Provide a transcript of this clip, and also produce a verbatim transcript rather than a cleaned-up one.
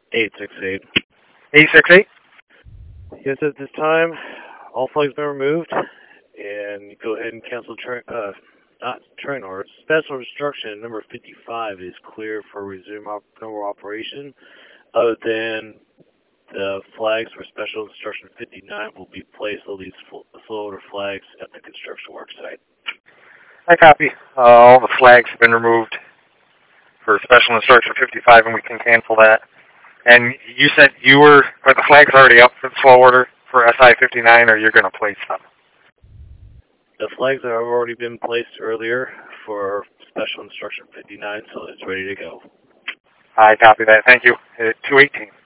eight six eight. eight six eight? Yes, at this time, all flags have been removed, and go ahead and cancel train, uh, not train orders. Special instruction number fifty-five is clear for resume op normal operation, other than the flags for special instruction fifty-nine will be placed on these flow order flags at the construction work site. I copy. Uh, all the flags have been removed for special instruction fifty-five, and we can cancel that. And you said you were, are the flags already up for the flow order for S I fifty-nine, or you're going to place them? The flags have already been placed earlier for special instruction fifty-nine, so it's ready to go. I copy that. Thank you. two eighteen.